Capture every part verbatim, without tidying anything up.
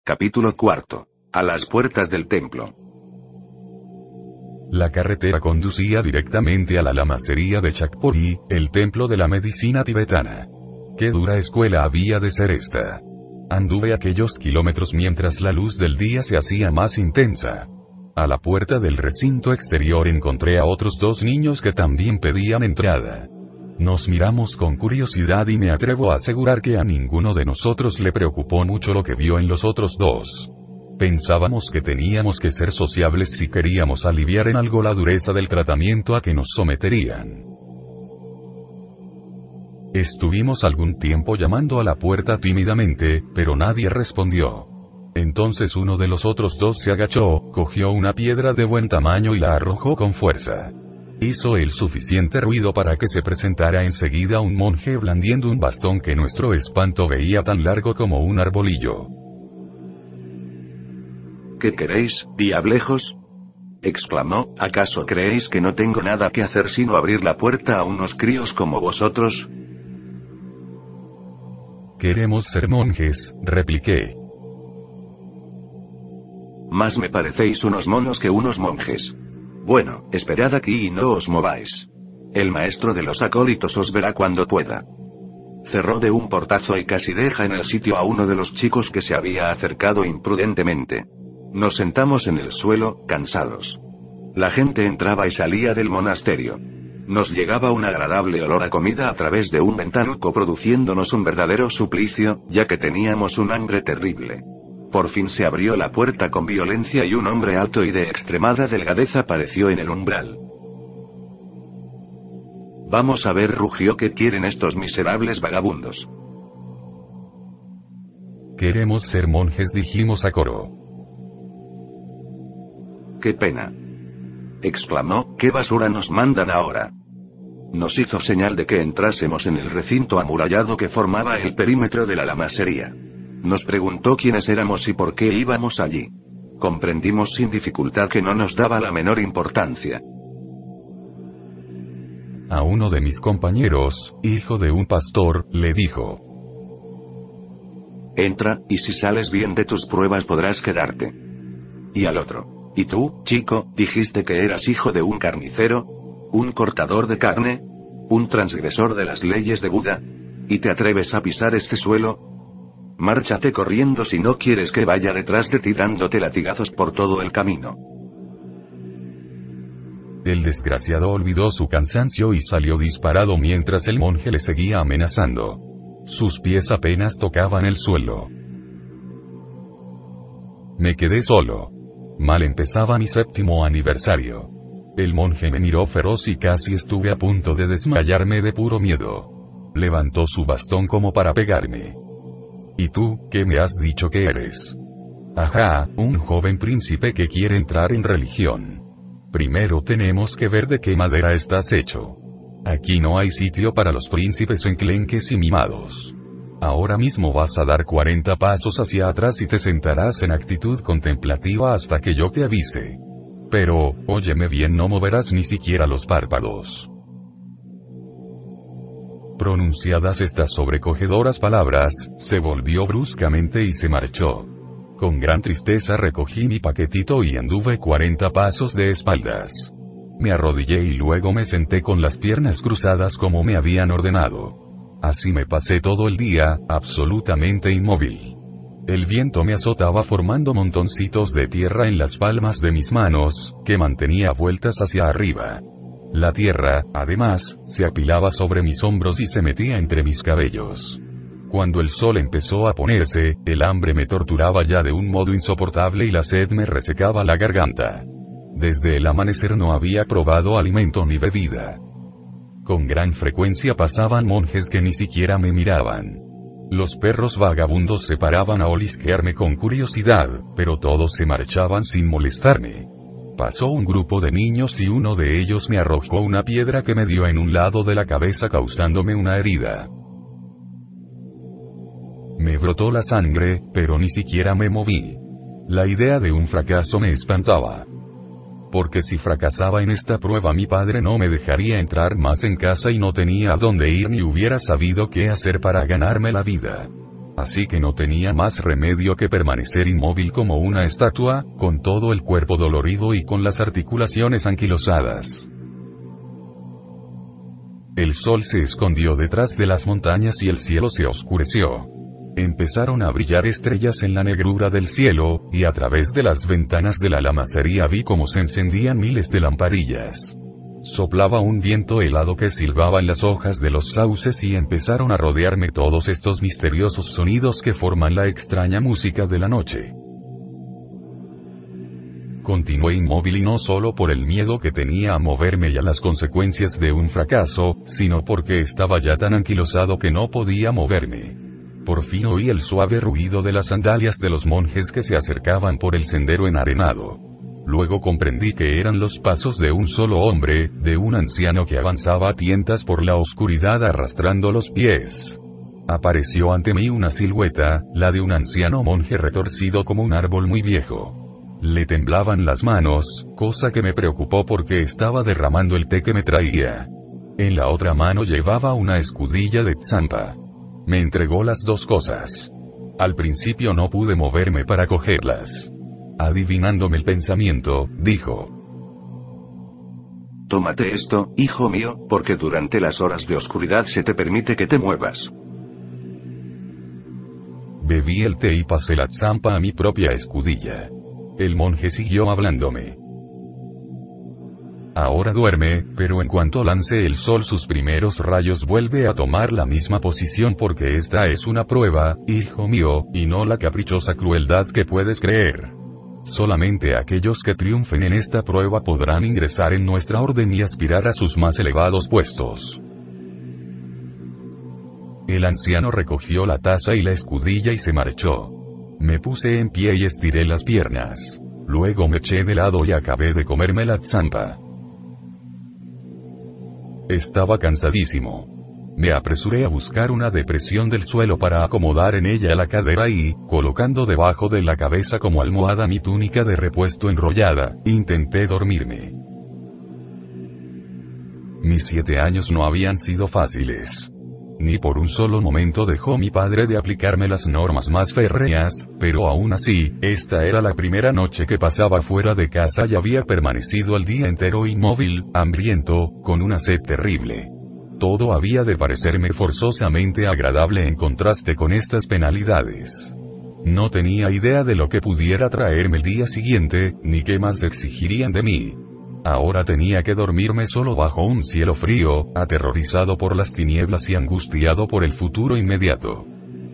Capítulo cuarto. A las puertas del templo. La carretera conducía directamente a la lamasería de Chakpori, el templo de la medicina tibetana. Qué dura escuela había de ser esta. Anduve aquellos kilómetros mientras la luz del día se hacía más intensa. A la puerta del recinto exterior encontré a otros dos niños que también pedían entrada. Nos miramos con curiosidad y me atrevo a asegurar que a ninguno de nosotros le preocupó mucho lo que vio en los otros dos. Pensábamos que teníamos que ser sociables si queríamos aliviar en algo la dureza del tratamiento a que nos someterían. Estuvimos algún tiempo llamando a la puerta tímidamente, pero nadie respondió. Entonces uno de los otros dos se agachó, cogió una piedra de buen tamaño y la arrojó con fuerza. Hizo el suficiente ruido para que se presentara enseguida un monje blandiendo un bastón que nuestro espanto veía tan largo como un arbolillo. ¿Qué queréis, diablejos?, exclamó. ¿Acaso creéis que no tengo nada que hacer sino abrir la puerta a unos críos como vosotros? Queremos ser monjes, repliqué. Más me parecéis unos monos que unos monjes. Bueno, esperad aquí y no os mováis. El maestro de los acólitos os verá cuando pueda. Cerró de un portazo y casi deja en el sitio a uno de los chicos que se había acercado imprudentemente. Nos sentamos en el suelo, cansados. La gente entraba y salía del monasterio. Nos llegaba un agradable olor a comida a través de un ventanuco produciéndonos un verdadero suplicio, ya que teníamos un hambre terrible. Por fin se abrió la puerta con violencia y un hombre alto y de extremada delgadez apareció en el umbral. Vamos a ver, rugió, ¿qué quieren estos miserables vagabundos? Queremos ser monjes, dijimos a coro. ¡Qué pena!, exclamó. ¿Qué basura nos mandan ahora? Nos hizo señal de que entrásemos en el recinto amurallado que formaba el perímetro de la lamasería. Nos preguntó quiénes éramos y por qué íbamos allí. Comprendimos sin dificultad que no nos daba la menor importancia. A uno de mis compañeros, hijo de un pastor, le dijo: entra, y si sales bien de tus pruebas podrás quedarte. Y al otro: ¿y tú, chico, dijiste que eras hijo de un carnicero? ¿Un cortador de carne? ¿Un transgresor de las leyes de Buda? ¿Y te atreves a pisar este suelo? Márchate corriendo si no quieres que vaya detrás de ti dándote latigazos por todo el camino. El desgraciado olvidó su cansancio y salió disparado mientras el monje le seguía amenazando. Sus pies apenas tocaban el suelo. Me quedé solo. Mal empezaba mi séptimo aniversario. El monje me miró feroz y casi estuve a punto de desmayarme de puro miedo. Levantó su bastón como para pegarme. ¿Y tú, qué me has dicho que eres? Ajá, un joven príncipe que quiere entrar en religión. Primero tenemos que ver de qué madera estás hecho. Aquí no hay sitio para los príncipes enclenques y mimados. Ahora mismo vas a dar cuarenta pasos hacia atrás y te sentarás en actitud contemplativa hasta que yo te avise. Pero, óyeme bien, no moverás ni siquiera los párpados. Pronunciadas estas sobrecogedoras palabras, se volvió bruscamente y se marchó. Con gran tristeza recogí mi paquetito y anduve cuarenta pasos de espaldas. Me arrodillé y luego me senté con las piernas cruzadas como me habían ordenado. Así me pasé todo el día, absolutamente inmóvil. El viento me azotaba formando montoncitos de tierra en las palmas de mis manos, que mantenía vueltas hacia arriba. La tierra, además, se apilaba sobre mis hombros y se metía entre mis cabellos. Cuando el sol empezó a ponerse, el hambre me torturaba ya de un modo insoportable y la sed me resecaba la garganta. Desde el amanecer no había probado alimento ni bebida. Con gran frecuencia pasaban monjes que ni siquiera me miraban. Los perros vagabundos se paraban a olisquearme con curiosidad, pero todos se marchaban sin molestarme. Pasó un grupo de niños y uno de ellos me arrojó una piedra que me dio en un lado de la cabeza causándome una herida. Me brotó la sangre, pero ni siquiera me moví. La idea de un fracaso me espantaba. Porque si fracasaba en esta prueba mi padre no me dejaría entrar más en casa y no tenía a dónde ir ni hubiera sabido qué hacer para ganarme la vida. Así que no tenía más remedio que permanecer inmóvil como una estatua, con todo el cuerpo dolorido y con las articulaciones anquilosadas. El sol se escondió detrás de las montañas y el cielo se oscureció. Empezaron a brillar estrellas en la negrura del cielo, y a través de las ventanas de la lamacería vi cómo se encendían miles de lamparillas. Soplaba un viento helado que silbaba en las hojas de los sauces y empezaron a rodearme todos estos misteriosos sonidos que forman la extraña música de la noche. Continué inmóvil y no solo por el miedo que tenía a moverme y a las consecuencias de un fracaso, sino porque estaba ya tan anquilosado que no podía moverme. Por fin oí el suave ruido de las sandalias de los monjes que se acercaban por el sendero enarenado. Luego comprendí que eran los pasos de un solo hombre, de un anciano que avanzaba a tientas por la oscuridad arrastrando los pies. Apareció ante mí una silueta, la de un anciano monje retorcido como un árbol muy viejo. Le temblaban las manos, cosa que me preocupó porque estaba derramando el té que me traía. En la otra mano llevaba una escudilla de Tsampa. Me entregó las dos cosas. Al principio no pude moverme para cogerlas. Adivinándome el pensamiento, dijo: Tómate esto, hijo mío, porque durante las horas de oscuridad se te permite que te muevas. Bebí el té y pasé la Tsampa a mi propia escudilla. El monje siguió hablándome. Ahora duerme, pero en cuanto lance el sol sus primeros rayos vuelve a tomar la misma posición porque esta es una prueba, hijo mío, y no la caprichosa crueldad que puedes creer. Solamente aquellos que triunfen en esta prueba podrán ingresar en nuestra orden y aspirar a sus más elevados puestos. El anciano recogió la taza y la escudilla y se marchó. Me puse en pie y estiré las piernas. Luego me eché de lado y acabé de comerme la Tsampa. Estaba cansadísimo. Me apresuré a buscar una depresión del suelo para acomodar en ella la cadera y, colocando debajo de la cabeza como almohada mi túnica de repuesto enrollada, intenté dormirme. Mis siete años no habían sido fáciles. Ni por un solo momento dejó mi padre de aplicarme las normas más férreas, pero aún así, esta era la primera noche que pasaba fuera de casa y había permanecido el día entero inmóvil, hambriento, con una sed terrible. Todo había de parecerme forzosamente agradable en contraste con estas penalidades. No tenía idea de lo que pudiera traerme el día siguiente, ni qué más exigirían de mí. Ahora tenía que dormirme solo bajo un cielo frío, aterrorizado por las tinieblas y angustiado por el futuro inmediato.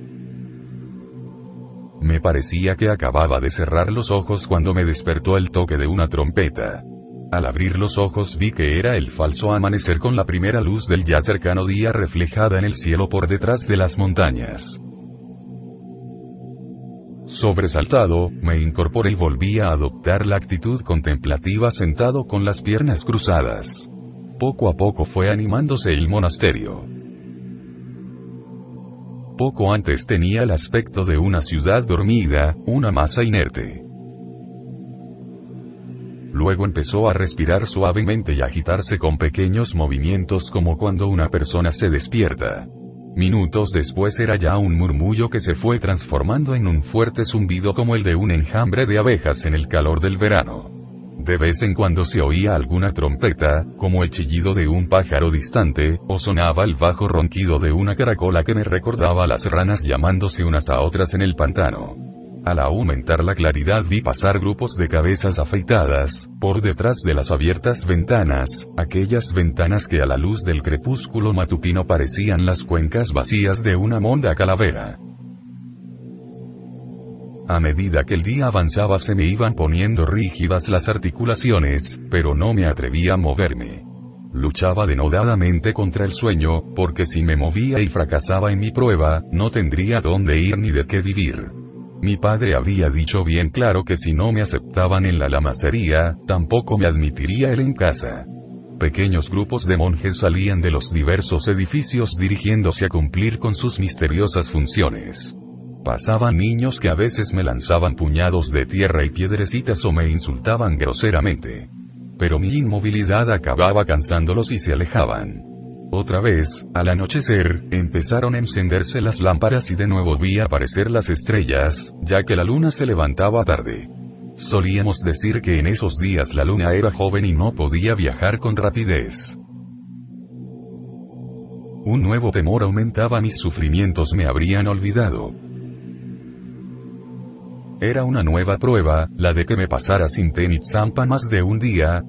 Me parecía que acababa de cerrar los ojos cuando me despertó el toque de una trompeta. Al abrir los ojos vi que era el falso amanecer con la primera luz del ya cercano día reflejada en el cielo por detrás de las montañas. Sobresaltado, me incorporé y volví a adoptar la actitud contemplativa sentado con las piernas cruzadas. Poco a poco fue animándose el monasterio. Poco antes tenía el aspecto de una ciudad dormida, una masa inerte. Luego empezó a respirar suavemente y agitarse con pequeños movimientos como cuando una persona se despierta. Minutos después era ya un murmullo que se fue transformando en un fuerte zumbido como el de un enjambre de abejas en el calor del verano. De vez en cuando se oía alguna trompeta, como el chillido de un pájaro distante, o sonaba el bajo ronquido de una caracola que me recordaba a las ranas llamándose unas a otras en el pantano. Al aumentar la claridad vi pasar grupos de cabezas afeitadas, por detrás de las abiertas ventanas, aquellas ventanas que a la luz del crepúsculo matutino parecían las cuencas vacías de una monda calavera. A medida que el día avanzaba se me iban poniendo rígidas las articulaciones, pero no me atrevía a moverme. Luchaba denodadamente contra el sueño, porque si me movía y fracasaba en mi prueba, no tendría dónde ir ni de qué vivir. Mi padre había dicho bien claro que si no me aceptaban en la lamacería, tampoco me admitiría él en casa. Pequeños grupos de monjes salían de los diversos edificios dirigiéndose a cumplir con sus misteriosas funciones. Pasaban niños que a veces me lanzaban puñados de tierra y piedrecitas o me insultaban groseramente. Pero mi inmovilidad acababa cansándolos y se alejaban. Otra vez, al anochecer, empezaron a encenderse las lámparas y de nuevo vi aparecer las estrellas, ya que la luna se levantaba tarde. Solíamos decir que en esos días la luna era joven y no podía viajar con rapidez. Un nuevo temor aumentaba, mis sufrimientos me habrían olvidado. Era una nueva prueba, la de que me pasara sin té ni tsampa más de un día.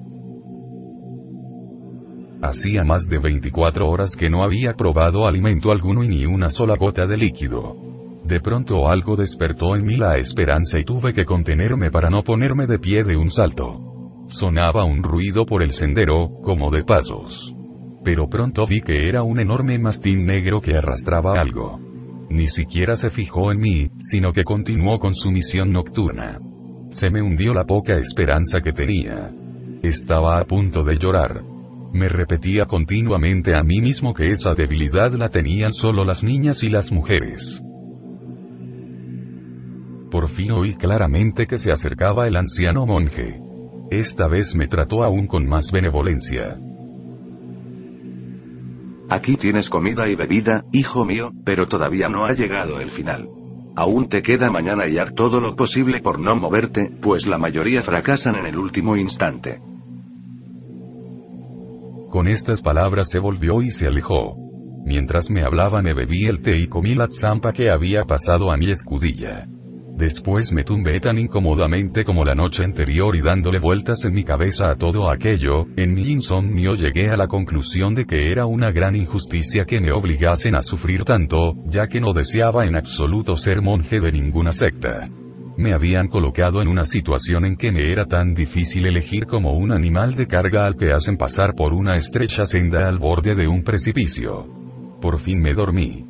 Hacía más de veinticuatro horas que no había probado alimento alguno y ni una sola gota de líquido. De pronto algo despertó en mí la esperanza y tuve que contenerme para no ponerme de pie de un salto. Sonaba un ruido por el sendero, como de pasos. Pero pronto vi que era un enorme mastín negro que arrastraba algo. Ni siquiera se fijó en mí, sino que continuó con su misión nocturna. Se me hundió la poca esperanza que tenía. Estaba a punto de llorar. Me repetía continuamente a mí mismo que esa debilidad la tenían solo las niñas y las mujeres. Por fin oí claramente que se acercaba el anciano monje. Esta vez me trató aún con más benevolencia. Aquí tienes comida y bebida, hijo mío, pero todavía no ha llegado el final. Aún te queda mañana y haz todo lo posible por no moverte, pues la mayoría fracasan en el último instante. Con estas palabras se volvió y se alejó. Mientras me hablaba me bebí el té y comí la tsampa que había pasado a mi escudilla. Después me tumbé tan incómodamente como la noche anterior y dándole vueltas en mi cabeza a todo aquello, en mi insomnio llegué a la conclusión de que era una gran injusticia que me obligasen a sufrir tanto, ya que no deseaba en absoluto ser monje de ninguna secta. Me habían colocado en una situación en que me era tan difícil elegir como un animal de carga al que hacen pasar por una estrecha senda al borde de un precipicio. Por fin me dormí.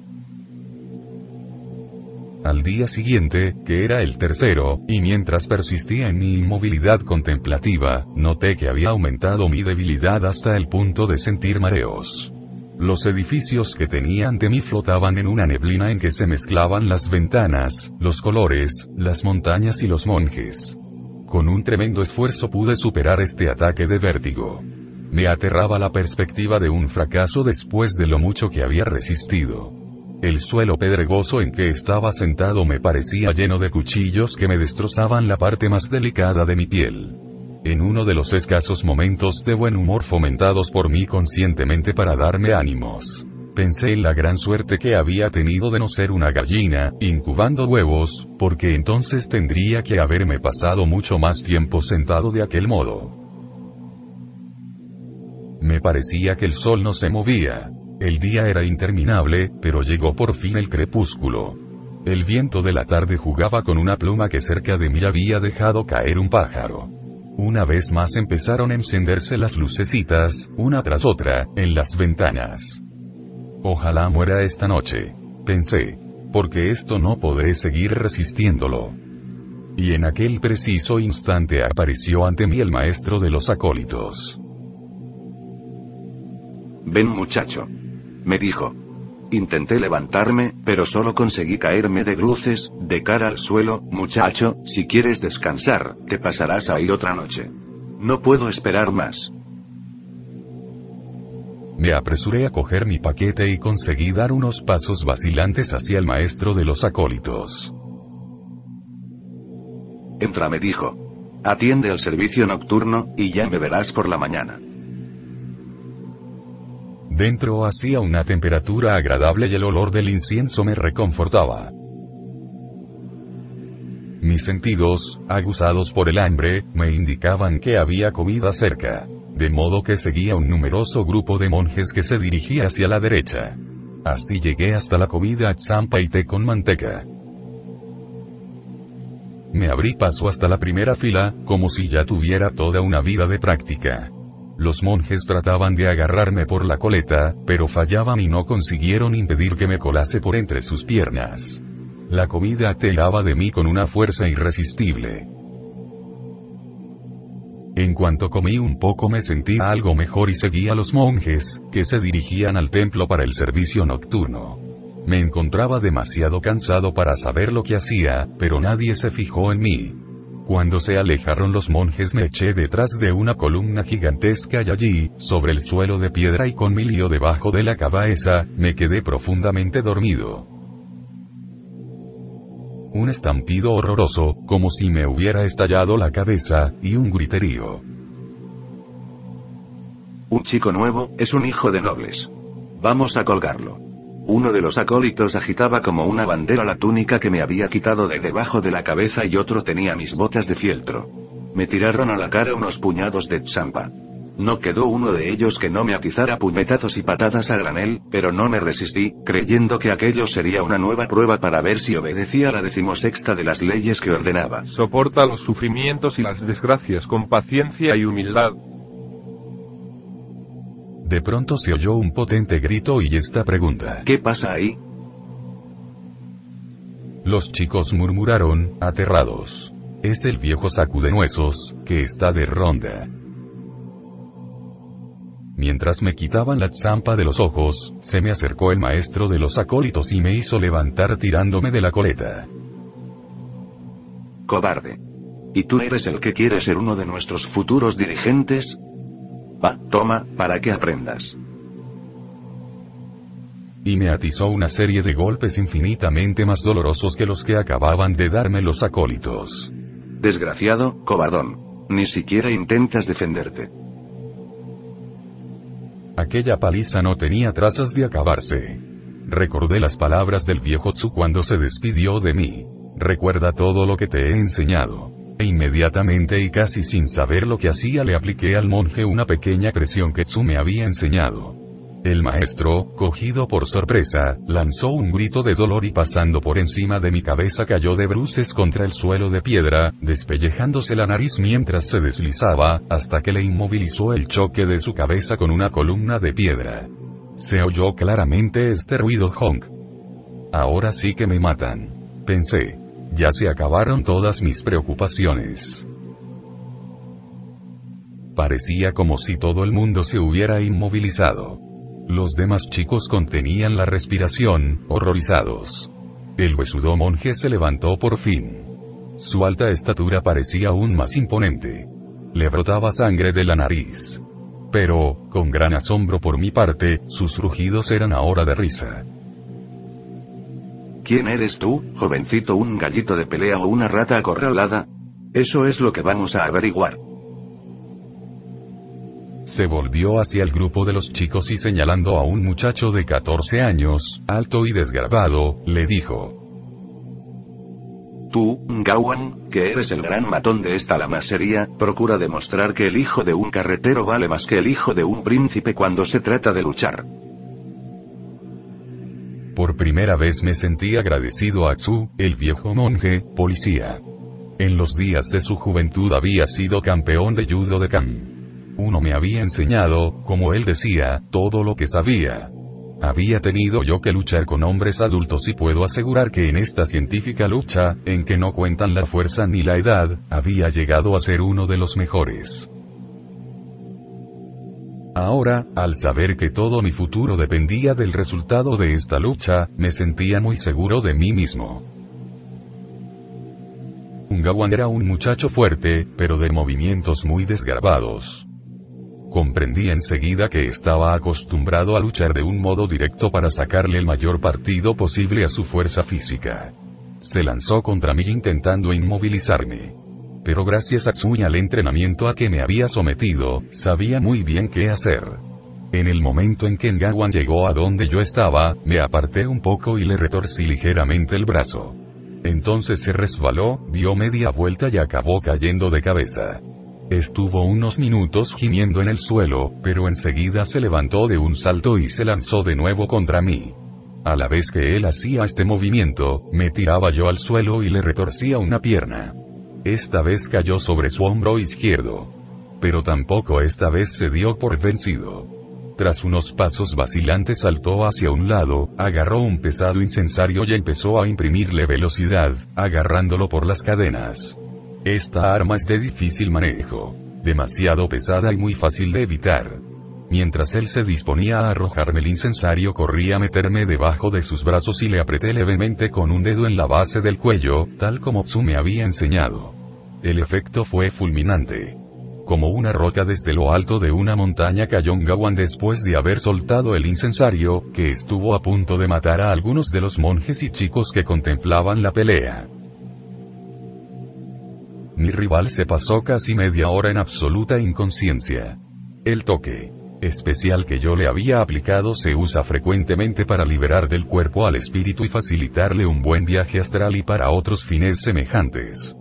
Al día siguiente, que era el tercero, y mientras persistía en mi inmovilidad contemplativa, noté que había aumentado mi debilidad hasta el punto de sentir mareos. Los edificios que tenía ante mí flotaban en una neblina en que se mezclaban las ventanas, los colores, las montañas y los monjes. Con un tremendo esfuerzo pude superar este ataque de vértigo. Me aterraba la perspectiva de un fracaso después de lo mucho que había resistido. El suelo pedregoso en que estaba sentado me parecía lleno de cuchillos que me destrozaban la parte más delicada de mi piel. En uno de los escasos momentos de buen humor fomentados por mí conscientemente para darme ánimos, pensé en la gran suerte que había tenido de no ser una gallina, incubando huevos, porque entonces tendría que haberme pasado mucho más tiempo sentado de aquel modo. Me parecía que el sol no se movía. El día era interminable, pero llegó por fin el crepúsculo. El viento de la tarde jugaba con una pluma que cerca de mí había dejado caer un pájaro. Una vez más empezaron a encenderse las lucecitas, una tras otra, en las ventanas. Ojalá muera esta noche, pensé, porque esto no podré seguir resistiéndolo. Y en aquel preciso instante apareció ante mí el maestro de los acólitos. Ven muchacho, me dijo. Intenté levantarme, pero solo conseguí caerme de bruces, de cara al suelo. Muchacho, si quieres descansar, te pasarás ahí otra noche. No puedo esperar más. Me apresuré a coger mi paquete y conseguí dar unos pasos vacilantes hacia el maestro de los acólitos. Entra, me dijo. Atiende al servicio nocturno, y ya me verás por la mañana. Dentro hacía una temperatura agradable y el olor del incienso me reconfortaba. Mis sentidos, aguzados por el hambre, me indicaban que había comida cerca, de modo que seguía un numeroso grupo de monjes que se dirigía hacia la derecha. Así llegué hasta la comida tsampa y té con manteca. Me abrí paso hasta la primera fila, como si ya tuviera toda una vida de práctica. Los monjes trataban de agarrarme por la coleta, pero fallaban y no consiguieron impedir que me colase por entre sus piernas. La comida tiraba de mí con una fuerza irresistible. En cuanto comí un poco me sentí algo mejor y seguí a los monjes, que se dirigían al templo para el servicio nocturno. Me encontraba demasiado cansado para saber lo que hacía, pero nadie se fijó en mí. Cuando se alejaron los monjes me eché detrás de una columna gigantesca y allí, sobre el suelo de piedra y con mi lío debajo de la cabeza, me quedé profundamente dormido. Un estampido horroroso, como si me hubiera estallado la cabeza, y un griterío. Un chico nuevo, es un hijo de nobles. Vamos a colgarlo. Uno de los acólitos agitaba como una bandera la túnica que me había quitado de debajo de la cabeza y otro tenía mis botas de fieltro. Me tiraron a la cara unos puñados de champa. No quedó uno de ellos que no me atizara puñetazos y patadas a granel, pero no me resistí, creyendo que aquello sería una nueva prueba para ver si obedecía la decimosexta de las leyes que ordenaba. Soporta los sufrimientos y las desgracias con paciencia y humildad. De pronto se oyó un potente grito y esta pregunta. ¿Qué pasa ahí? Los chicos murmuraron, aterrados. Es el viejo sacudenuesos, que está de ronda. Mientras me quitaban la champa de los ojos, se me acercó el maestro de los acólitos y me hizo levantar tirándome de la coleta. Cobarde. ¿Y tú eres el que quiere ser uno de nuestros futuros dirigentes? Va, toma, para que aprendas. Y me atizó una serie de golpes infinitamente más dolorosos que los que acababan de darme los acólitos. Desgraciado, cobardón. Ni siquiera intentas defenderte. Aquella paliza no tenía trazas de acabarse. Recordé las palabras del viejo Tsu cuando se despidió de mí. Recuerda todo lo que te he enseñado. E inmediatamente y casi sin saber lo que hacía le apliqué al monje una pequeña presión que Tsu me había enseñado. El maestro, cogido por sorpresa, lanzó un grito de dolor y pasando por encima de mi cabeza cayó de bruces contra el suelo de piedra, despellejándose la nariz mientras se deslizaba, hasta que le inmovilizó el choque de su cabeza con una columna de piedra. Se oyó claramente este ruido honk. Ahora sí que me matan. Pensé. Ya se acabaron todas mis preocupaciones. Parecía como si todo el mundo se hubiera inmovilizado. Los demás chicos contenían la respiración, horrorizados. El huesudo monje se levantó por fin. Su alta estatura parecía aún más imponente. Le brotaba sangre de la nariz. Pero, con gran asombro por mi parte, sus rugidos eran ahora de risa. ¿Quién eres tú, jovencito, un gallito de pelea o una rata acorralada? Eso es lo que vamos a averiguar. Se volvió hacia el grupo de los chicos y señalando a un muchacho de catorce años, alto y desgarbado, le dijo. Tú, Gawan, que eres el gran matón de esta lamasería, procura demostrar que el hijo de un carretero vale más que el hijo de un príncipe cuando se trata de luchar. Por primera vez me sentí agradecido a Tsu, el viejo monje, policía. En los días de su juventud había sido campeón de judo de Kan. Uno me había enseñado, como él decía, todo lo que sabía. Había tenido yo que luchar con hombres adultos y puedo asegurar que en esta científica lucha, en que no cuentan la fuerza ni la edad, había llegado a ser uno de los mejores. Ahora, al saber que todo mi futuro dependía del resultado de esta lucha, me sentía muy seguro de mí mismo. Gawan era un muchacho fuerte, pero de movimientos muy desgarbados. Comprendí enseguida que estaba acostumbrado a luchar de un modo directo para sacarle el mayor partido posible a su fuerza física. Se lanzó contra mí intentando inmovilizarme. Pero gracias a Tsu y al entrenamiento a que me había sometido, sabía muy bien qué hacer. En el momento en que Gawan llegó a donde yo estaba, me aparté un poco y le retorcí ligeramente el brazo. Entonces se resbaló, dio media vuelta y acabó cayendo de cabeza. Estuvo unos minutos gimiendo en el suelo, pero enseguida se levantó de un salto y se lanzó de nuevo contra mí. A la vez que él hacía este movimiento, me tiraba yo al suelo y le retorcía una pierna. Esta vez cayó sobre su hombro izquierdo. Pero tampoco esta vez se dio por vencido. Tras unos pasos vacilantes saltó hacia un lado, agarró un pesado incensario y empezó a imprimirle velocidad, agarrándolo por las cadenas. Esta arma es de difícil manejo, demasiado pesada y muy fácil de evitar. Mientras él se disponía a arrojarme el incensario, corrí a meterme debajo de sus brazos y le apreté levemente con un dedo en la base del cuello, tal como Tsu me había enseñado. El efecto fue fulminante. Como una roca desde lo alto de una montaña cayó Ngawan después de haber soltado el incensario, que estuvo a punto de matar a algunos de los monjes y chicos que contemplaban la pelea. Mi rival se pasó casi media hora en absoluta inconsciencia. El toque especial que yo le había aplicado se usa frecuentemente para liberar del cuerpo al espíritu y facilitarle un buen viaje astral y para otros fines semejantes.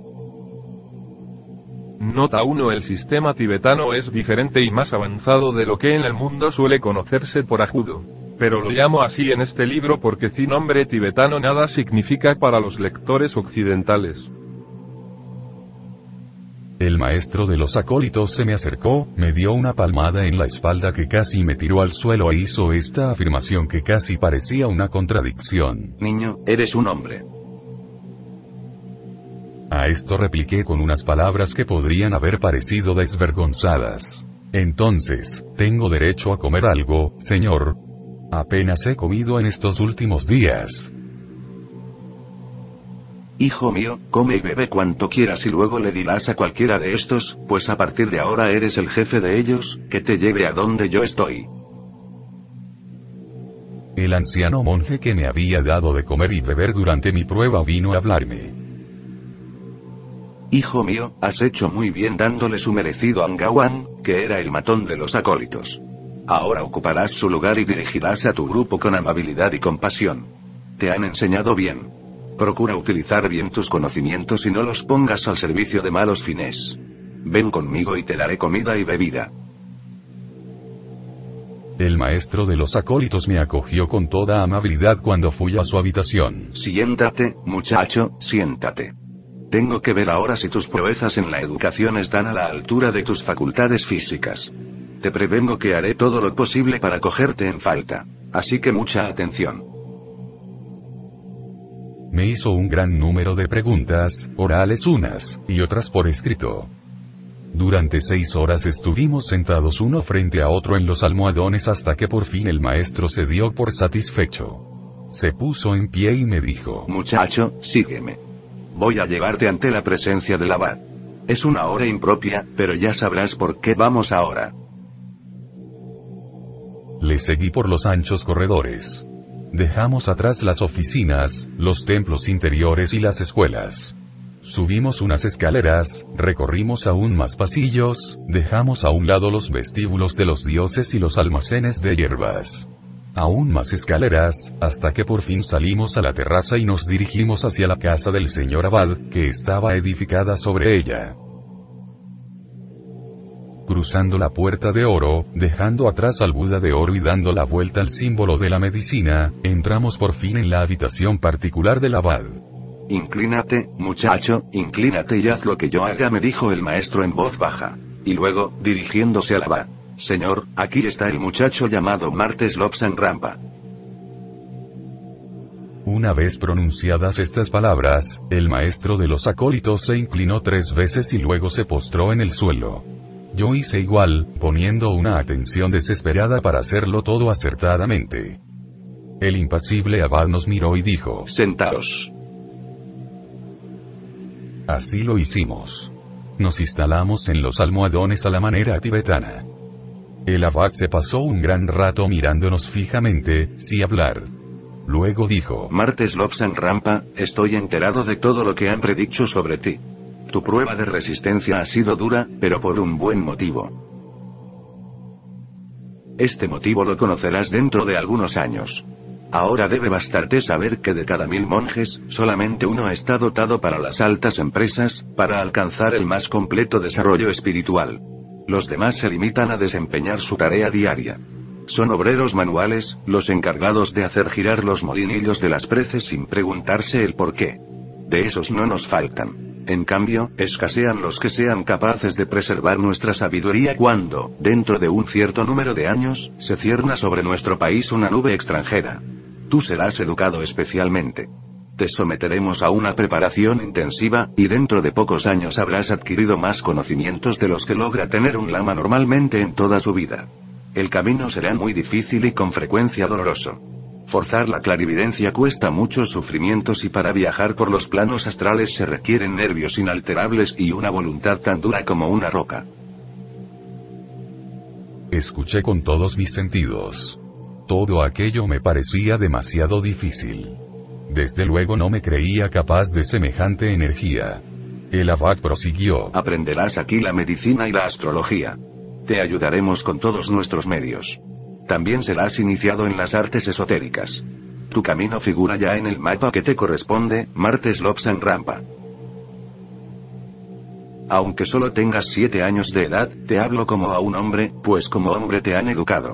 Nota uno. El sistema tibetano es diferente y más avanzado de lo que en el mundo suele conocerse por ajudo. Pero lo llamo así en este libro porque sin nombre tibetano nada significa para los lectores occidentales. El maestro de los acólitos se me acercó, me dio una palmada en la espalda que casi me tiró al suelo e hizo esta afirmación que casi parecía una contradicción. Niño, eres un hombre. A esto repliqué con unas palabras que podrían haber parecido desvergonzadas. Entonces, ¿tengo derecho a comer algo, señor? Apenas he comido en estos últimos días. Hijo mío, come y bebe cuanto quieras y luego le dirás a cualquiera de estos, pues a partir de ahora eres el jefe de ellos, que te lleve a donde yo estoy. El anciano monje que me había dado de comer y beber durante mi prueba vino a hablarme. Hijo mío, has hecho muy bien dándole su merecido a Ngawan, que era el matón de los acólitos. Ahora ocuparás su lugar y dirigirás a tu grupo con amabilidad y compasión. Te han enseñado bien. Procura utilizar bien tus conocimientos y no los pongas al servicio de malos fines. Ven conmigo y te daré comida y bebida. El maestro de los acólitos me acogió con toda amabilidad cuando fui a su habitación. Siéntate, muchacho, siéntate. Tengo que ver ahora si tus proezas en la educación están a la altura de tus facultades físicas. Te prevengo que haré todo lo posible para cogerte en falta. Así que mucha atención. Me hizo un gran número de preguntas, orales unas, y otras por escrito. Durante seis horas estuvimos sentados uno frente a otro en los almohadones hasta que por fin el maestro se dio por satisfecho. Se puso en pie y me dijo: Muchacho, sígueme. Voy a llevarte ante la presencia del abad. Es una hora impropia, pero ya sabrás por qué vamos ahora. Le seguí por los anchos corredores. Dejamos atrás las oficinas, los templos interiores y las escuelas. Subimos unas escaleras, recorrimos aún más pasillos, dejamos a un lado los vestíbulos de los dioses y los almacenes de hierbas. Aún más escaleras, hasta que por fin salimos a la terraza y nos dirigimos hacia la casa del señor abad, que estaba edificada sobre ella. Cruzando la puerta de oro, dejando atrás al Buda de oro y dando la vuelta al símbolo de la medicina, entramos por fin en la habitación particular del abad. Inclínate, muchacho, inclínate y haz lo que yo haga, me dijo el maestro en voz baja. Y luego, dirigiéndose al abad: Señor, aquí está el muchacho llamado Martes Lobsang Rampa. Una vez pronunciadas estas palabras, el maestro de los acólitos se inclinó tres veces y luego se postró en el suelo. Yo hice igual, poniendo una atención desesperada para hacerlo todo acertadamente. El impasible abad nos miró y dijo: Sentaos. Así lo hicimos. Nos instalamos en los almohadones a la manera tibetana. El abad se pasó un gran rato mirándonos fijamente, sin hablar. Luego dijo: Martes Lobsang Rampa, estoy enterado de todo lo que han predicho sobre ti. Tu prueba de resistencia ha sido dura, pero por un buen motivo. Este motivo lo conocerás dentro de algunos años. Ahora debe bastarte saber que de cada mil monjes, solamente uno está dotado para las altas empresas, para alcanzar el más completo desarrollo espiritual. Los demás se limitan a desempeñar su tarea diaria. Son obreros manuales, los encargados de hacer girar los molinillos de las preces sin preguntarse el por qué. De esos no nos faltan. En cambio, escasean los que sean capaces de preservar nuestra sabiduría cuando, dentro de un cierto número de años, se cierna sobre nuestro país una nube extranjera. Tú serás educado especialmente. Te someteremos a una preparación intensiva, y dentro de pocos años habrás adquirido más conocimientos de los que logra tener un lama normalmente en toda su vida. El camino será muy difícil y con frecuencia doloroso. Forzar la clarividencia cuesta muchos sufrimientos y para viajar por los planos astrales se requieren nervios inalterables y una voluntad tan dura como una roca. Escuché con todos mis sentidos. Todo aquello me parecía demasiado difícil. Desde luego no me creía capaz de semejante energía. El abad prosiguió. Aprenderás aquí la medicina y la astrología. Te ayudaremos con todos nuestros medios. También serás iniciado en las artes esotéricas. Tu camino figura ya en el mapa que te corresponde, Martes Lobsang Rampa. Aunque solo tengas siete años de edad, te hablo como a un hombre, pues como hombre te han educado.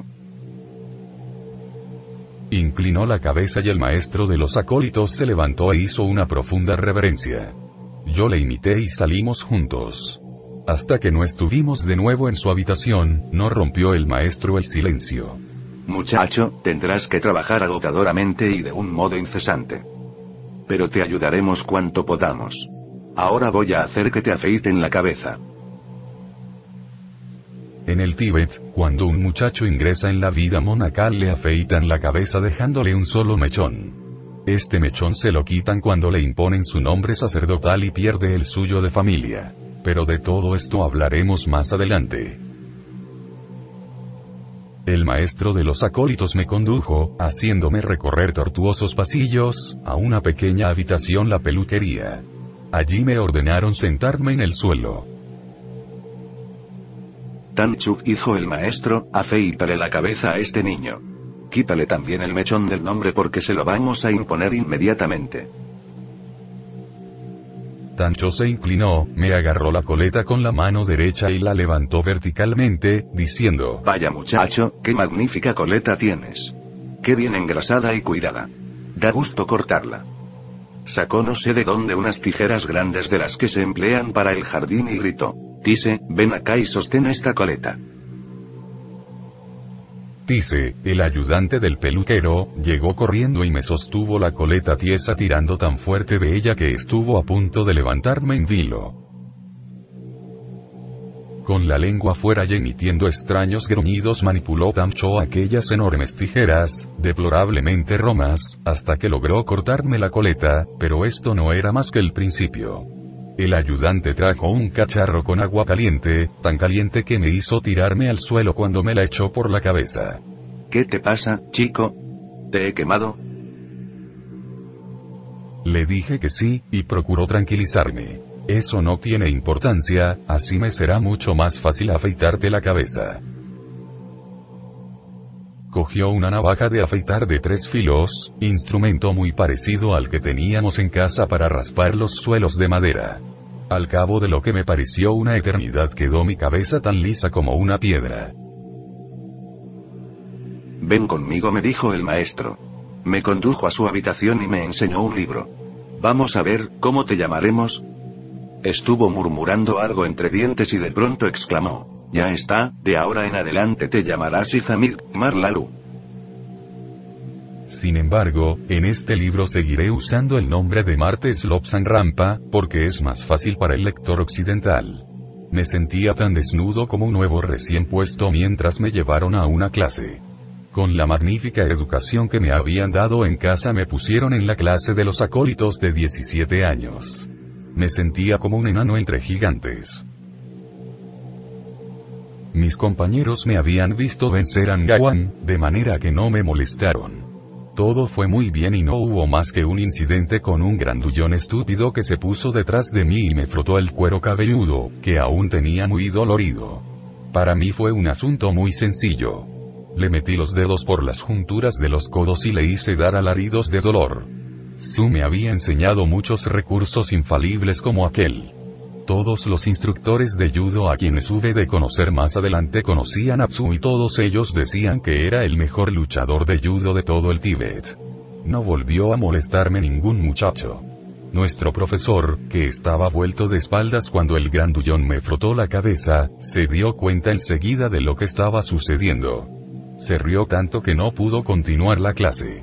Inclinó la cabeza y el maestro de los acólitos se levantó e hizo una profunda reverencia. Yo le imité y salimos juntos. Hasta que no estuvimos de nuevo en su habitación, no rompió el maestro el silencio. Muchacho, tendrás que trabajar agotadoramente y de un modo incesante. Pero te ayudaremos cuanto podamos. Ahora voy a hacer que te afeiten la cabeza. En el Tíbet, cuando un muchacho ingresa en la vida monacal le afeitan la cabeza dejándole un solo mechón. Este mechón se lo quitan cuando le imponen su nombre sacerdotal y pierde el suyo de familia. Pero de todo esto hablaremos más adelante. El maestro de los acólitos me condujo, haciéndome recorrer tortuosos pasillos, a una pequeña habitación, la peluquería. Allí me ordenaron sentarme en el suelo. Tanchu, dijo el maestro, afeítale la cabeza a este niño. Quítale también el mechón del nombre porque se lo vamos a imponer inmediatamente. Tancho se inclinó, me agarró la coleta con la mano derecha y la levantó verticalmente, diciendo: Vaya muchacho, qué magnífica coleta tienes. Qué bien engrasada y cuidada. Da gusto cortarla. Sacó no sé de dónde unas tijeras grandes de las que se emplean para el jardín y gritó: Tise, ven acá y sostén esta coleta. Tise, el ayudante del peluquero, llegó corriendo y me sostuvo la coleta tiesa tirando tan fuerte de ella que estuvo a punto de levantarme en vilo. Con la lengua fuera y emitiendo extraños gruñidos manipuló Tancho aquellas enormes tijeras, deplorablemente romas, hasta que logró cortarme la coleta, pero esto no era más que el principio. El ayudante trajo un cacharro con agua caliente, tan caliente que me hizo tirarme al suelo cuando me la echó por la cabeza. ¿Qué te pasa, chico? ¿Te he quemado? Le dije que sí, y procuró tranquilizarme. Eso no tiene importancia, así me será mucho más fácil afeitarte la cabeza. Cogió una navaja de afeitar de tres filos, instrumento muy parecido al que teníamos en casa para raspar los suelos de madera. Al cabo de lo que me pareció una eternidad quedó mi cabeza tan lisa como una piedra. Ven conmigo, me dijo el maestro. Me condujo a su habitación y me enseñó un libro. Vamos a ver, ¿cómo te llamaremos? Estuvo murmurando algo entre dientes y de pronto exclamó: Ya está, de ahora en adelante te llamarás Izamir Marlalu. Sin embargo, en este libro seguiré usando el nombre de Martes Lobsang Rampa, porque es más fácil para el lector occidental. Me sentía tan desnudo como un huevo recién puesto mientras me llevaron a una clase. Con la magnífica educación que me habían dado en casa me pusieron en la clase de los acólitos de diecisiete años. Me sentía como un enano entre gigantes. Mis compañeros me habían visto vencer a Angawan, de manera que no me molestaron. Todo fue muy bien y no hubo más que un incidente con un grandullón estúpido que se puso detrás de mí y me frotó el cuero cabelludo, que aún tenía muy dolorido. Para mí fue un asunto muy sencillo. Le metí los dedos por las junturas de los codos y le hice dar alaridos de dolor. Su me había enseñado muchos recursos infalibles como aquel. Todos los instructores de judo a quienes hube de conocer más adelante conocían a Tsu y todos ellos decían que era el mejor luchador de judo de todo el Tíbet. No volvió a molestarme ningún muchacho. Nuestro profesor, que estaba vuelto de espaldas cuando el grandullón me frotó la cabeza, se dio cuenta enseguida de lo que estaba sucediendo. Se rió tanto que no pudo continuar la clase.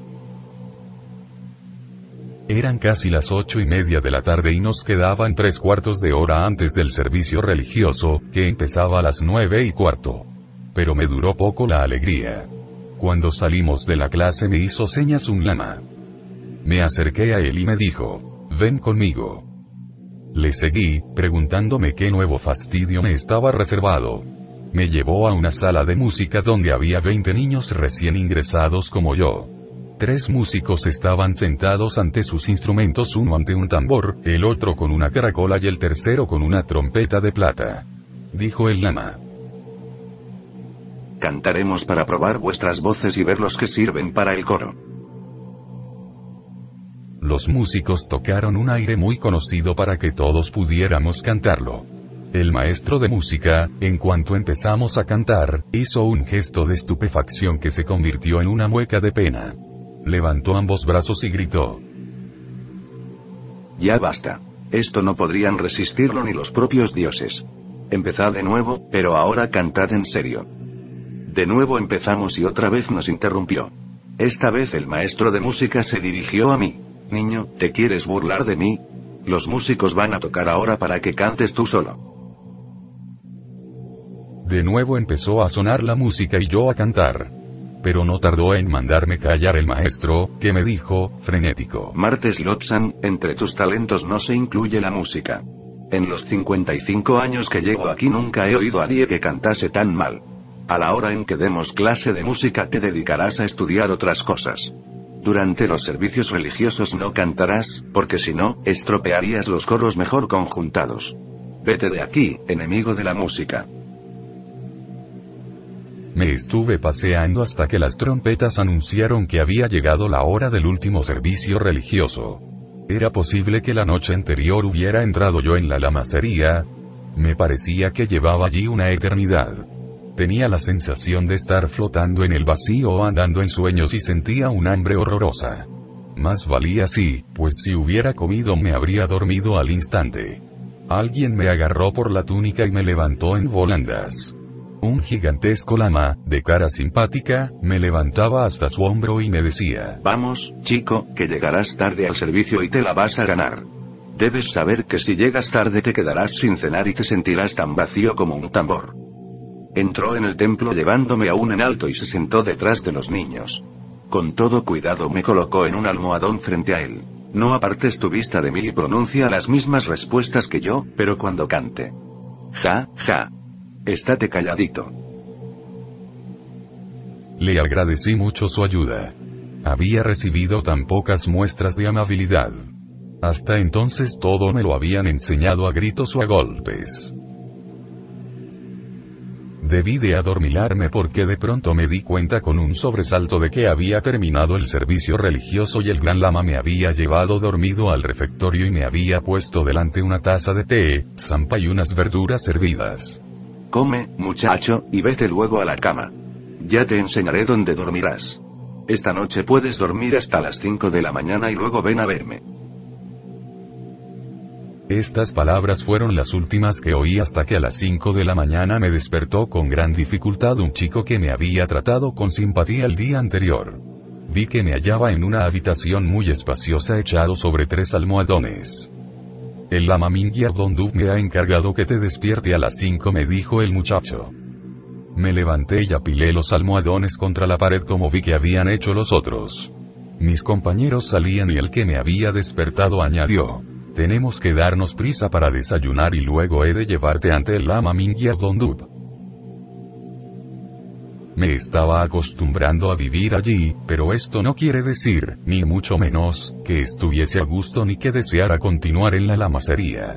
Eran casi las ocho y media de la tarde y nos quedaban tres cuartos de hora antes del servicio religioso, que empezaba a las nueve y cuarto. Pero me duró poco la alegría. Cuando salimos de la clase me hizo señas un lama. Me acerqué a él y me dijo, ven conmigo. Le seguí, preguntándome qué nuevo fastidio me estaba reservado. Me llevó a una sala de música donde había veinte niños recién ingresados como yo. Tres músicos estaban sentados ante sus instrumentos, uno ante un tambor, el otro con una caracola y el tercero con una trompeta de plata. Dijo el lama. Cantaremos para probar vuestras voces y ver los que sirven para el coro. Los músicos tocaron un aire muy conocido para que todos pudiéramos cantarlo. El maestro de música, en cuanto empezamos a cantar, hizo un gesto de estupefacción que se convirtió en una mueca de pena. Levantó ambos brazos y gritó. Ya basta. Esto no podrían resistirlo ni los propios dioses. Empezad de nuevo, pero ahora cantad en serio. De nuevo empezamos y otra vez nos interrumpió. Esta vez el maestro de música se dirigió a mí. Niño, ¿te quieres burlar de mí? Los músicos van a tocar ahora para que cantes tú solo. De nuevo empezó a sonar la música y yo a cantar. Pero no tardó en mandarme callar el maestro, que me dijo, frenético. Martes Lotsan, entre tus talentos no se incluye la música. En los cincuenta y cinco años que llevo aquí nunca he oído a nadie que cantase tan mal. A la hora en que demos clase de música te dedicarás a estudiar otras cosas. Durante los servicios religiosos no cantarás, porque si no, estropearías los coros mejor conjuntados. Vete de aquí, enemigo de la música. Me estuve paseando hasta que las trompetas anunciaron que había llegado la hora del último servicio religioso. ¿Era posible que la noche anterior hubiera entrado yo en la lamacería? Me parecía que llevaba allí una eternidad. Tenía la sensación de estar flotando en el vacío o andando en sueños y sentía un hambre horrorosa. Más valía así, pues si hubiera comido me habría dormido al instante. Alguien me agarró por la túnica y me levantó en volandas. Un gigantesco lama, de cara simpática, me levantaba hasta su hombro y me decía: Vamos, chico, que llegarás tarde al servicio y te la vas a ganar. Debes saber que si llegas tarde te quedarás sin cenar y te sentirás tan vacío como un tambor. Entró en el templo llevándome aún en alto y se sentó detrás de los niños. Con todo cuidado me colocó en un almohadón frente a él. No apartes tu vista de mí y pronuncia las mismas respuestas que yo, pero cuando cante. Ja, ja. Estate calladito. Le agradecí mucho su ayuda. Había recibido tan pocas muestras de amabilidad. Hasta entonces todo me lo habían enseñado a gritos o a golpes. Debí de adormilarme porque de pronto me di cuenta con un sobresalto de que había terminado el servicio religioso y el gran lama me había llevado dormido al refectorio y me había puesto delante una taza de té, zampa y unas verduras hervidas. Come, muchacho, y vete luego a la cama. Ya te enseñaré dónde dormirás. Esta noche puedes dormir hasta las cinco de la mañana y luego ven a verme. Estas palabras fueron las últimas que oí hasta que a las cinco de la mañana me despertó con gran dificultad un chico que me había tratado con simpatía el día anterior. Vi que me hallaba en una habitación muy espaciosa echado sobre tres almohadones. El lama Mingyar Dondu me ha encargado que te despierte a las cinco, me dijo el muchacho. Me levanté y apilé los almohadones contra la pared como vi que habían hecho los otros. Mis compañeros salían y el que me había despertado añadió: tenemos que darnos prisa para desayunar y luego he de llevarte ante el lama Mingyar Dondu. Me estaba acostumbrando a vivir allí, pero esto no quiere decir, ni mucho menos, que estuviese a gusto ni que deseara continuar en la lamacería.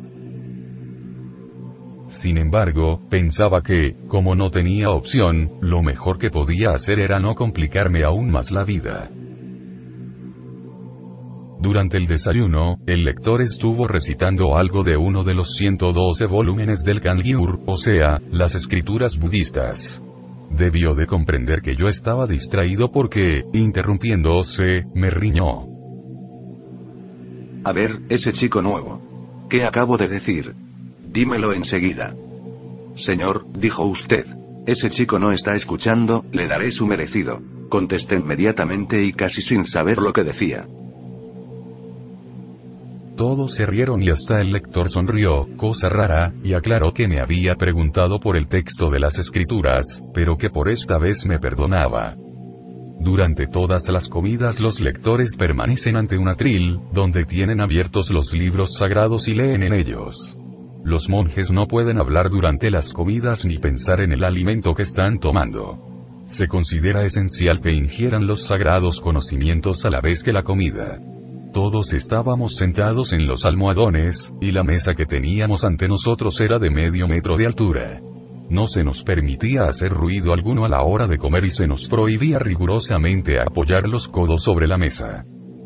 Sin embargo, pensaba que, como no tenía opción, lo mejor que podía hacer era no complicarme aún más la vida. Durante el desayuno, el lector estuvo recitando algo de uno de los ciento doce volúmenes del Kangyur, o sea, las escrituras budistas. Debió de comprender que yo estaba distraído porque, interrumpiéndose, me riñó. A ver, ese chico nuevo. ¿Qué acabo de decir? Dímelo enseguida. Señor, dijo usted. Ese chico no está escuchando, le daré su merecido. Contesté inmediatamente y casi sin saber lo que decía. Todos se rieron y hasta el lector sonrió, cosa rara, y aclaró que me había preguntado por el texto de las escrituras, pero que por esta vez me perdonaba. Durante todas las comidas los lectores permanecen ante un atril, donde tienen abiertos los libros sagrados y leen en ellos. Los monjes no pueden hablar durante las comidas ni pensar en el alimento que están tomando. Se considera esencial que ingieran los sagrados conocimientos a la vez que la comida. Todos estábamos sentados en los almohadones, y la mesa que teníamos ante nosotros era de medio metro de altura. No se nos permitía hacer ruido alguno a la hora de comer y se nos prohibía rigurosamente apoyar los codos sobre la mesa.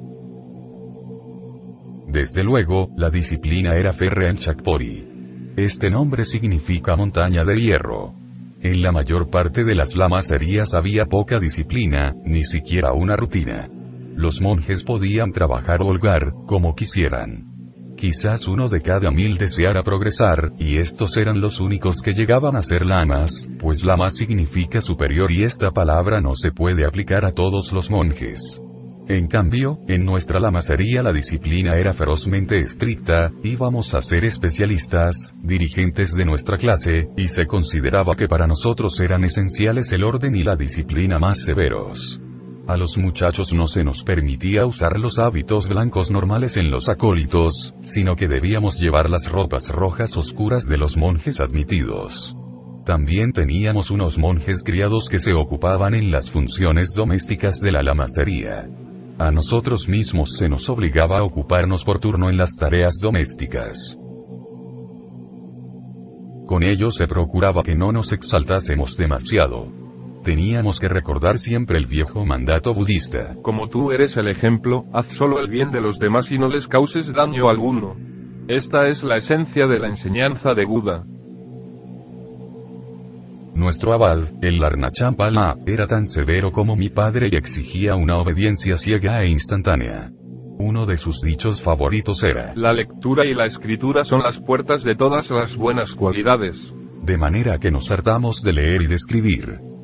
Desde luego, la disciplina era férrea en Shakpuri. Este nombre significa montaña de hierro. En la mayor parte de las lamaserías había poca disciplina, ni siquiera una rutina. Los monjes podían trabajar o holgar, como quisieran. Quizás uno de cada mil deseara progresar, y estos eran los únicos que llegaban a ser lamas, pues lama significa superior y esta palabra no se puede aplicar a todos los monjes. En cambio, en nuestra lamasería la disciplina era ferozmente estricta, íbamos a ser especialistas, dirigentes de nuestra clase, y se consideraba que para nosotros eran esenciales el orden y la disciplina más severos. A los muchachos no se nos permitía usar los hábitos blancos normales en los acólitos, sino que debíamos llevar las ropas rojas oscuras de los monjes admitidos. También teníamos unos monjes criados que se ocupaban en las funciones domésticas de la lamasería. A nosotros mismos se nos obligaba a ocuparnos por turno en las tareas domésticas. Con ello se procuraba que no nos exaltásemos demasiado. Teníamos que recordar siempre el viejo mandato budista. Como tú eres el ejemplo, haz solo el bien de los demás y no les causes daño alguno. Esta es la esencia de la enseñanza de Buda. Nuestro abad, el Arnachampala, era tan severo como mi padre y exigía una obediencia ciega e instantánea. Uno de sus dichos favoritos era: la lectura y la escritura son las puertas de todas las buenas cualidades. De manera que nos hartamos de leer y de escribir.